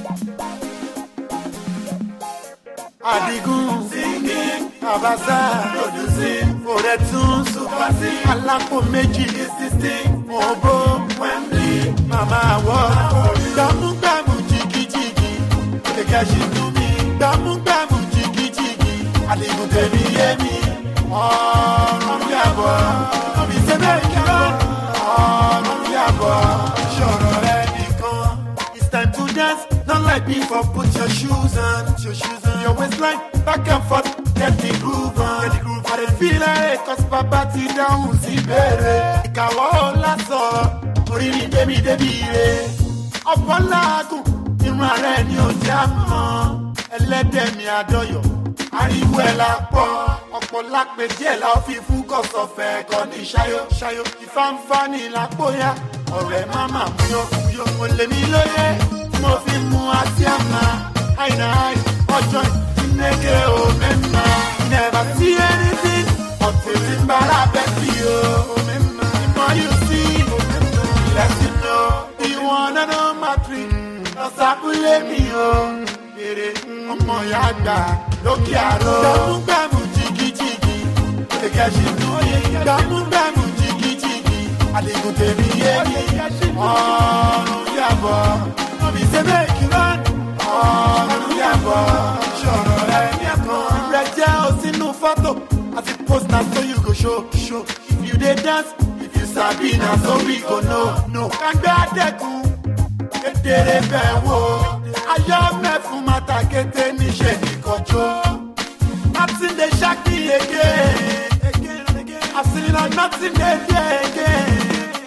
Adigun singing, Abasa producing, Oretun supersing, Alapo méjì existing, Obo Wembley, Mama Award, Damu jigi jigi, Olegashi Numi, Damu jigi jigi, Adigun tèmi yémi, ọ̀run yàbọ̀, omi sẹ́bẹ̀ kíkọ́, ọ̀run yàbọ̀, ṣọ̀rọ̀ rẹ nìkan. It's time to dance, not like before, put your shoes on, your waistline, back and forth, get the groove on, I dey feel like, cause Papa ti dáhùn sí bèrè, ìkàwọ́ lásán, orí ni débi rẹ̀, ọ̀pọ̀ làágùn, irun ara ẹni ò já mọ́, ẹlẹ́dẹ̀ mi àdọ́yọ̀, ariwo ẹ̀ la pọ̀, ọ̀pọ̀ lápè díẹ̀ la ó fi fún kọ̀sọ̀fẹ́ kọ́ ní ṣayó, ìfáǹfà ní làpóyá, ọ̀rẹ́ máma múyọ́, mo lè mí lóye, mo fi mú àti àmà, àìnà ọjọ́ ìdílégé o mẹ́ma, never see anything until the mbala bẹ́ẹ̀ni o mẹ́ma, the more you see, let you know, you wanna know my dream, lọ́sàkúlé mi o, èrè ọmọ ìyá àgbà lókè àrò, gbàmúgbàmù jìgìjìgì, Olegashi Numi, gbàmúgbàmù jìgìjìgì, Adigun tèmi yémi, ọ̀run yàbọ̀, omi sẹ́bẹ̀ kíkọ́, ọ̀run yàbọ̀, ṣọ̀rọ̀ rẹ nìkan. Rẹ jẹ́ òsínú fọ́tò, àti post na so you go show. If you dey dance, if you sabi na so we go know. Kàngbé àdẹ́kùn, kedere bẹ̀ wò, ayọ̀ mẹ́fún mata kété níṣẹ́ nìkanjó. Nothing dey shock me again. I see like nothing dey there again.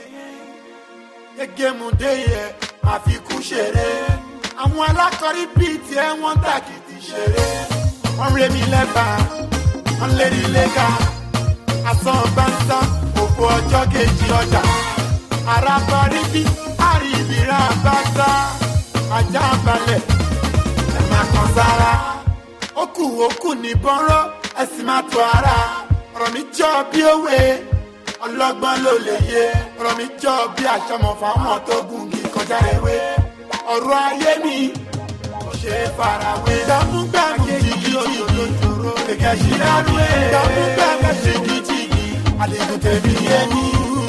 Egemu dey here, àfikún ṣeré. Àwọn alákọ̀rí bíi tiẹ̀ wọ́n tàkìtì ṣeré. Wọ́n rẹ̀ mí lẹ́bà, wọ́n lérí lẹ́ka. Àsán bánsá, òfò ọjọ́ kejì ọjà. Àràbárí bí àríbìrà bánsá. Ajá balẹ̀, ẹ̀ máa kan sára. Ókù ní bọ́nrọ́, ẹ sì máa tó ara. Ọ̀rọ̀ mi jọ bí òwe, ọlọ́gbọ́n ló lè yé. Ọ̀rọ̀ mi jọ bí àṣọmọ̀ fáwọn tó gùngì kọjá ewé. Ọ̀rọ̀ ayé mi kò ṣe é farawé. Gbàmúgbàmù jìgìjìgì, Olegashi Numi, gbàmúgbàmù jìgìjìgì, Adigun tèmi yémi,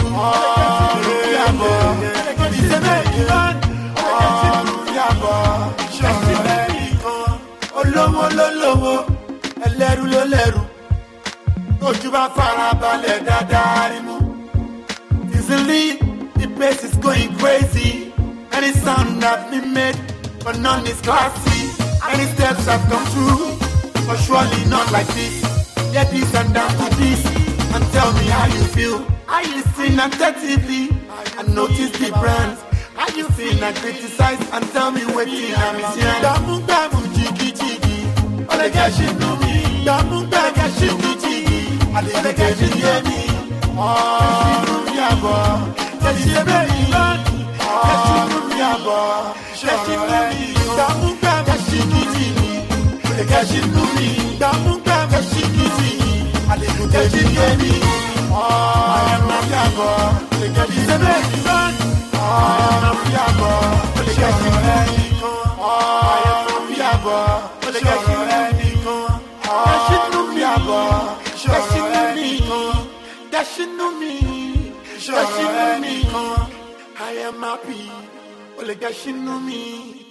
ọ̀run yàbọ̀, omi sẹ́bẹ̀ kíkọ́, ọ̀run yàbọ̀, ṣọ̀rọ̀ rẹ nìkan. Olówó ló lówó, ẹlẹ́rú ló lẹ́rú, ojú bá farabalẹ̀ dáadáa rí mú. Easily, the place is going crazy. Any sound that been made, but none is classy. Any steps have come through, but surely not like this. Get this and down to this, and tell me how you feel. I listen attentively and notice the brands. How you feel and criticize and tell me wetin I miss here. Gbàmúgbàmù jìgìjìgì, Olegashi Numi, gbàmúgbàmù jìgìjìgì, Adigun tèmi yémi, ọ̀run yàbọ̀, omi sẹ́bẹ̀ kíkọ́, ọ̀run yàbọ̀, ṣọ̀rọ̀ rẹ nìkan. Gbàmúgbàmù jìgìjìgì, Olegashi Numi, gbàmúgbàmù jìgìjìgì, Adigun tèmi yémi, ọ̀run yàbọ̀, omi sẹ́bẹ̀ kíkọ́, ọ̀run yàbọ̀, ṣọ̀rọ̀ rẹ nìkan. Ọ̀run yàbọ̀, ṣọ̀rọ̀ rẹ nìkan. Olegashi Numi yàbọ̀, ṣọ̀rọ̀ rẹ nìkan. Olegashi Numi, ṣọ̀rọ̀ rẹ nìkan. I am happy, Olegashi Numi.